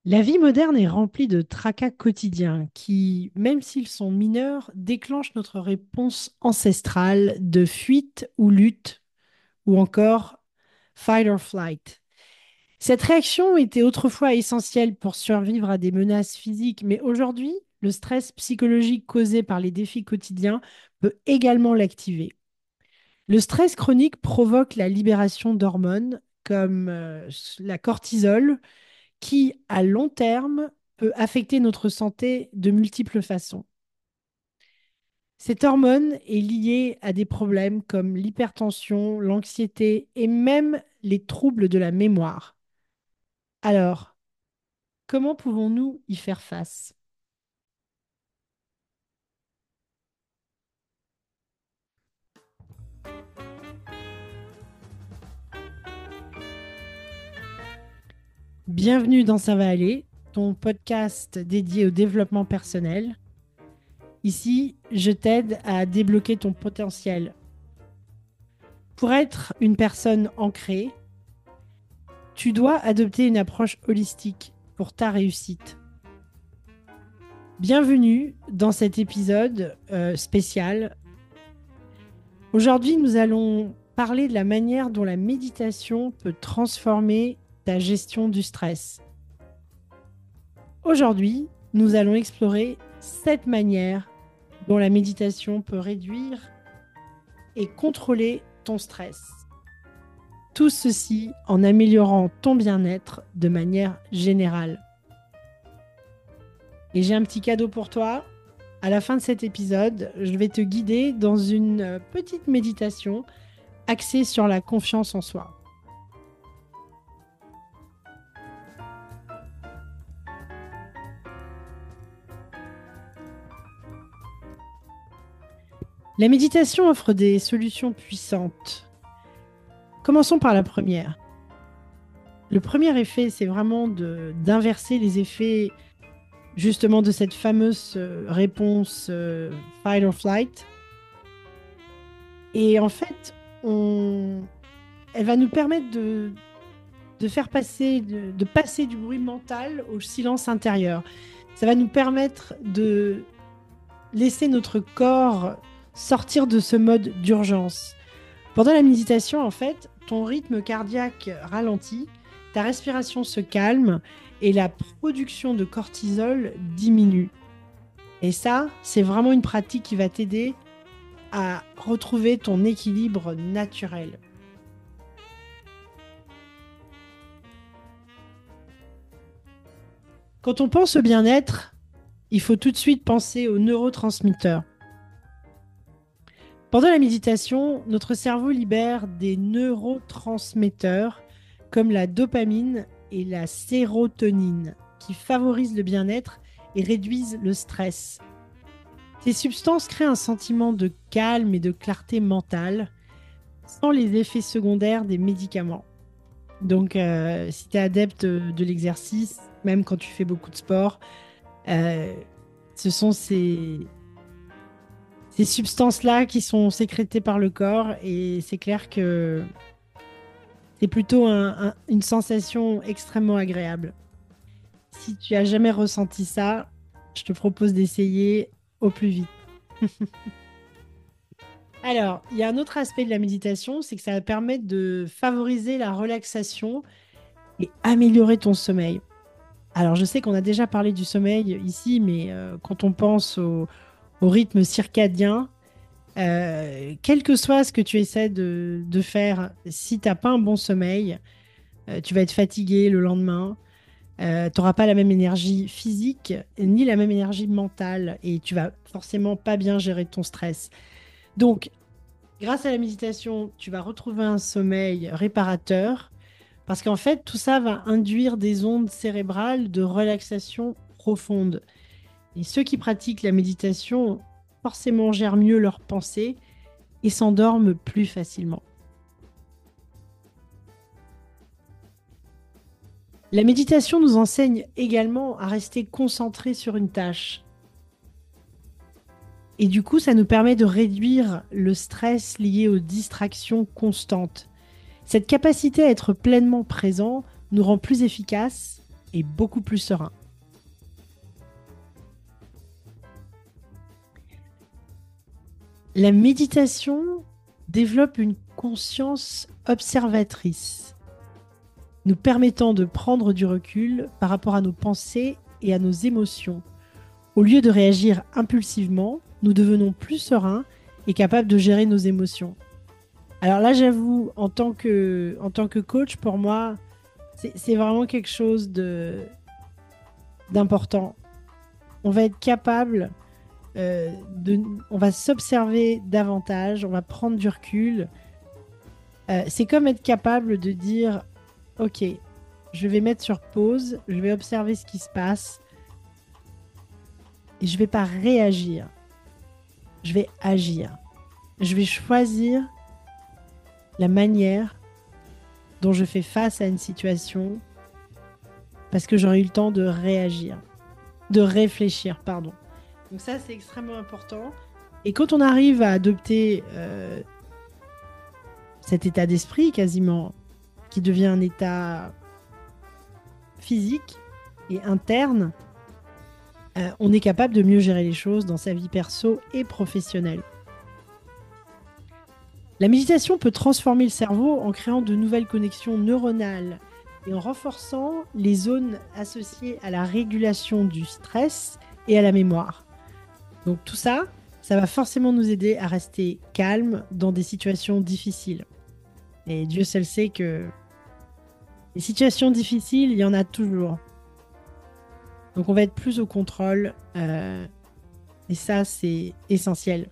La vie moderne est remplie de tracas quotidiens qui, même s'ils sont mineurs, déclenchent notre réponse ancestrale de fuite ou lutte, ou encore fight or flight. Cette réaction était autrefois essentielle pour survivre à des menaces physiques, mais aujourd'hui, le stress psychologique causé par les défis quotidiens peut également l'activer. Le stress chronique provoque la libération d'hormones comme la cortisol, qui, à long terme, peut affecter notre santé de multiples façons. Cette hormone est liée à des problèmes comme l'hypertension, l'anxiété et même les troubles de la mémoire. Alors, comment pouvons-nous y faire face? Bienvenue dans Ça va aller, ton podcast dédié au développement personnel. Ici, je t'aide à débloquer ton potentiel. Pour être une personne ancrée, tu dois adopter une approche holistique pour ta réussite. Bienvenue dans cet épisode spécial. Aujourd'hui, nous allons parler de la manière dont la méditation peut transformer ta gestion du stress. Aujourd'hui, nous allons explorer 7 manières dont la méditation peut réduire et contrôler ton stress. Tout ceci en améliorant ton bien-être de manière générale. Et j'ai un petit cadeau pour toi. À la fin de cet épisode, je vais te guider dans une petite méditation axée sur la confiance en soi. La méditation offre des solutions puissantes. Commençons par la première. Le premier effet, c'est vraiment d'inverser les effets justement de cette fameuse réponse fight or flight. Et en fait, elle va nous permettre de faire passer, de passer du bruit mental au silence intérieur. Ça va nous permettre de laisser notre corps sortir de ce mode d'urgence. Pendant la méditation, en fait, ton rythme cardiaque ralentit, ta respiration se calme et la production de cortisol diminue. Et ça, c'est vraiment une pratique qui va t'aider à retrouver ton équilibre naturel. Quand on pense au bien-être, il faut tout de suite penser aux neurotransmetteurs. Pendant la méditation, notre cerveau libère des neurotransmetteurs comme la dopamine et la sérotonine qui favorisent le bien-être et réduisent le stress. Ces substances créent un sentiment de calme et de clarté mentale sans les effets secondaires des médicaments. Donc, si tu es adepte de l'exercice, même quand tu fais beaucoup de sport, euh, ce sont ces substances-là qui sont sécrétées par le corps et c'est clair que c'est plutôt une sensation extrêmement agréable. Si tu as jamais ressenti ça, je te propose d'essayer au plus vite. Alors, il y a un autre aspect de la méditation, c'est que ça va permettre de favoriser la relaxation et améliorer ton sommeil. Alors, je sais qu'on a déjà parlé du sommeil ici, mais quand on pense au rythme circadien, quel que soit ce que tu essaies de faire, si tu n'as pas un bon sommeil, tu vas être fatigué le lendemain, tu n'auras pas la même énergie physique ni la même énergie mentale et tu vas forcément pas bien gérer ton stress. Donc, grâce à la méditation, tu vas retrouver un sommeil réparateur parce qu'en fait, tout ça va induire des ondes cérébrales de relaxation profonde. Et ceux qui pratiquent la méditation, forcément, gèrent mieux leurs pensées et s'endorment plus facilement. La méditation nous enseigne également à rester concentré sur une tâche. Et du coup, ça nous permet de réduire le stress lié aux distractions constantes. Cette capacité à être pleinement présent nous rend plus efficaces et beaucoup plus serein. La méditation développe une conscience observatrice, nous permettant de prendre du recul par rapport à nos pensées et à nos émotions. Au lieu de réagir impulsivement, nous devenons plus sereins et capables de gérer nos émotions. Alors là, j'avoue, en tant que coach, pour moi, c'est vraiment quelque chose d'important. On va être capable on va s'observer davantage, on va prendre du recul. C'est comme être capable de dire, OK, je vais mettre sur pause, je vais observer ce qui se passe et je vais pas réagir, je vais agir. Je vais choisir la manière dont je fais face à une situation parce que j'aurai eu le temps de réagir, de réfléchir, pardon. Donc ça, c'est extrêmement important. Et quand on arrive à adopter cet état d'esprit quasiment, qui devient un état physique et interne, on est capable de mieux gérer les choses dans sa vie perso et professionnelle. La méditation peut transformer le cerveau en créant de nouvelles connexions neuronales et en renforçant les zones associées à la régulation du stress et à la mémoire. Donc tout ça, ça va forcément nous aider à rester calme dans des situations difficiles. Et Dieu seul sait que les situations difficiles, il y en a toujours. Donc on va être plus au contrôle et ça, c'est essentiel.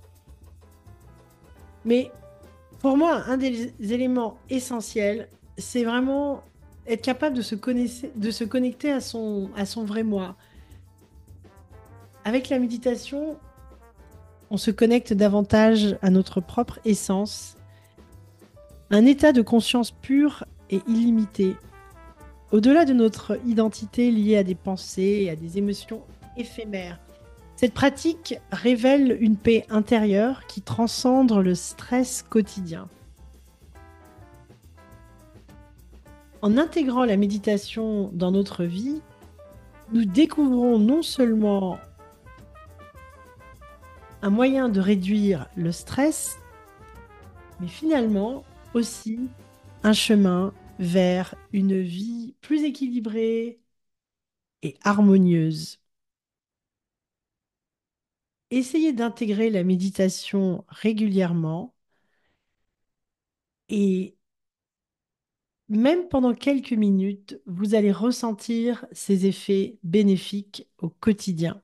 Mais pour moi, un des éléments essentiels, c'est vraiment être capable de se connecter à son vrai moi. Avec la méditation, on se connecte davantage à notre propre essence, un état de conscience pure et illimité, au-delà de notre identité liée à des pensées et à des émotions éphémères. Cette pratique révèle une paix intérieure qui transcende le stress quotidien. En intégrant la méditation dans notre vie, nous découvrons non seulement un moyen de réduire le stress, mais finalement aussi un chemin vers une vie plus équilibrée et harmonieuse. Essayez d'intégrer la méditation régulièrement et même pendant quelques minutes, vous allez ressentir ces effets bénéfiques au quotidien.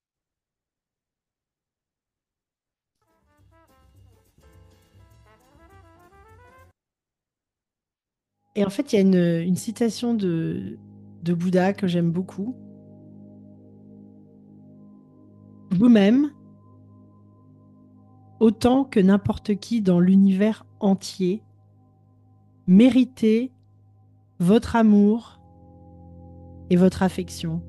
Et en fait, il y a une citation de Bouddha que j'aime beaucoup. Vous-même, autant que n'importe qui dans l'univers entier, méritez votre amour et votre affection.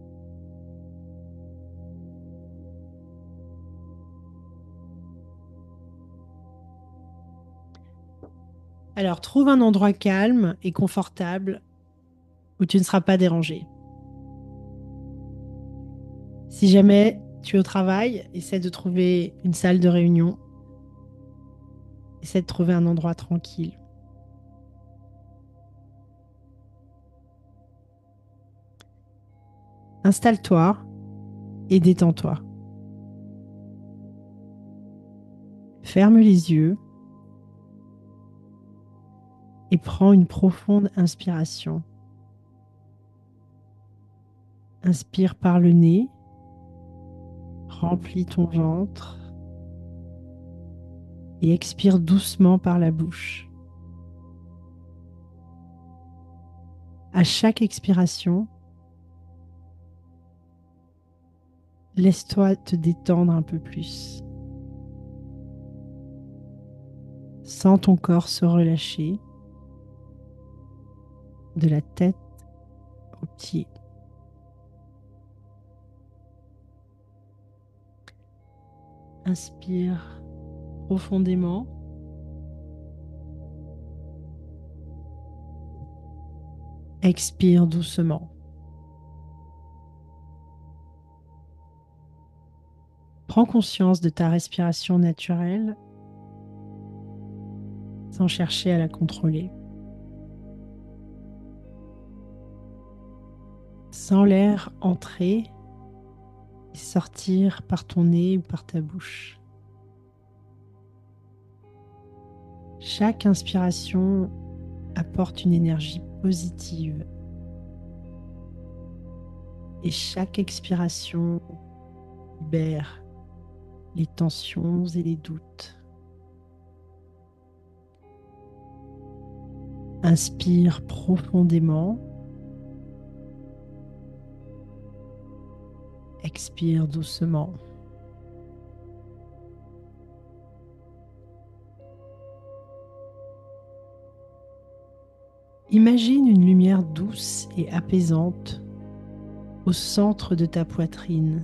Alors, trouve un endroit calme et confortable où tu ne seras pas dérangé. Si jamais tu es au travail, essaie de trouver une salle de réunion. Essaie de trouver un endroit tranquille. Installe-toi et détends-toi. Ferme les yeux et prends une profonde inspiration. Inspire par le nez, remplis ton ventre et expire doucement par la bouche. À chaque expiration, laisse-toi te détendre un peu plus. Sens ton corps se relâcher de la tête aux pieds. Inspire profondément. Expire doucement. Prends conscience de ta respiration naturelle sans chercher à la contrôler. Sens l'air entrer et sortir par ton nez ou par ta bouche. Chaque inspiration apporte une énergie positive et chaque expiration libère les tensions et les doutes. Inspire profondément. Expire doucement. Imagine une lumière douce et apaisante au centre de ta poitrine.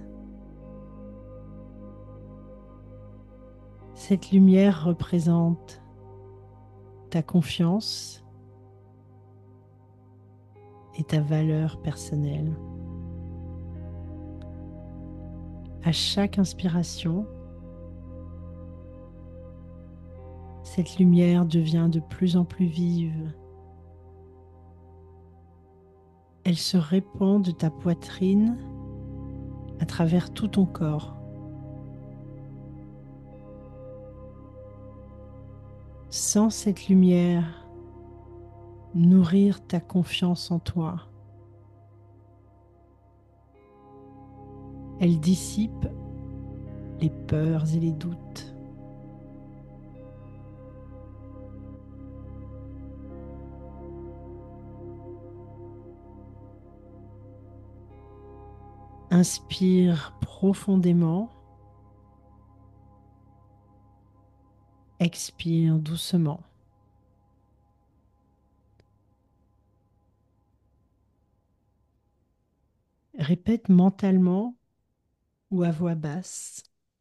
Cette lumière représente ta confiance et ta valeur personnelle. À chaque inspiration, cette lumière devient de plus en plus vive. Elle se répand de ta poitrine à travers tout ton corps. Sens cette lumière nourrir ta confiance en toi. Elle dissipe les peurs et les doutes. Inspire profondément. Expire doucement. Répète mentalement ou à voix basse: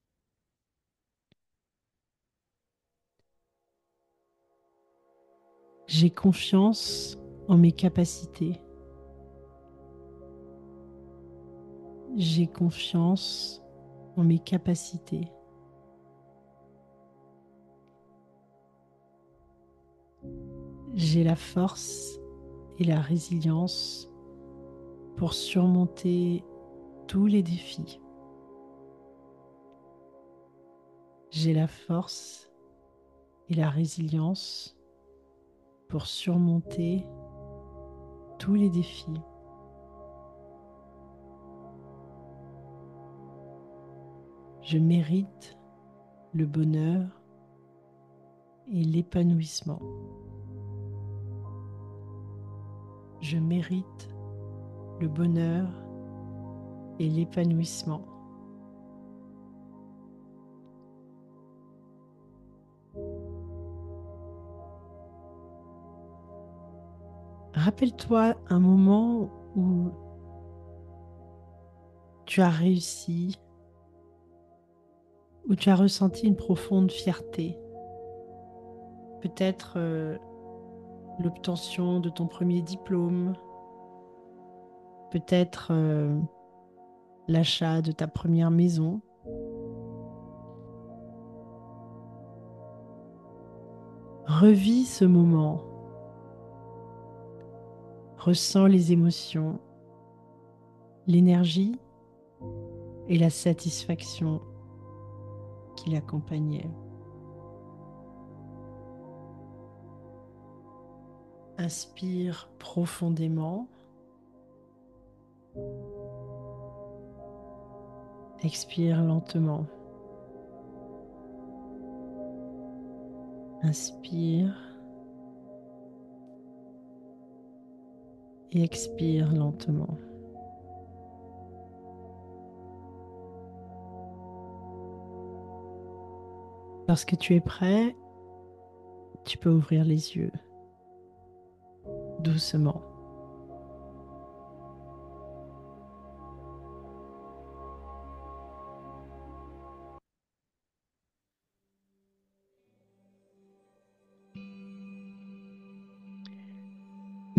j'ai confiance en mes capacités. J'ai confiance en mes capacités. J'ai la force et la résilience pour surmonter tous les défis. J'ai la force et la résilience pour surmonter tous les défis. Je mérite le bonheur et l'épanouissement. Je mérite le bonheur et l'épanouissement. Rappelle-toi un moment où tu as réussi, où tu as ressenti une profonde fierté. Peut-être l'obtention de ton premier diplôme, peut-être l'achat de ta première maison. Revis ce moment. Ressens les émotions, l'énergie et la satisfaction qui l'accompagnaient. Inspire profondément. Expire lentement. Inspire et expire lentement. Lorsque tu es prêt, tu peux ouvrir les yeux doucement.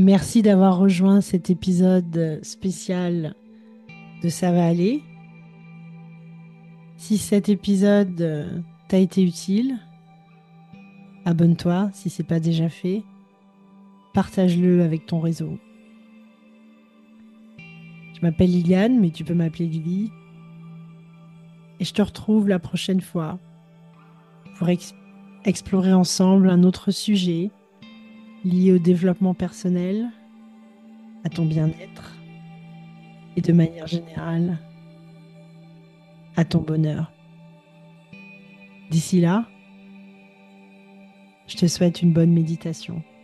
Merci d'avoir rejoint cet épisode spécial de Ça va aller. Si cet épisode t'a été utile, abonne-toi si c'est pas déjà fait. Partage-le avec ton réseau. Je m'appelle Liliane, mais tu peux m'appeler Lily. Et je te retrouve la prochaine fois pour explorer ensemble un autre sujet lié au développement personnel, à ton bien-être et de manière générale à ton bonheur. D'ici là, je te souhaite une bonne méditation.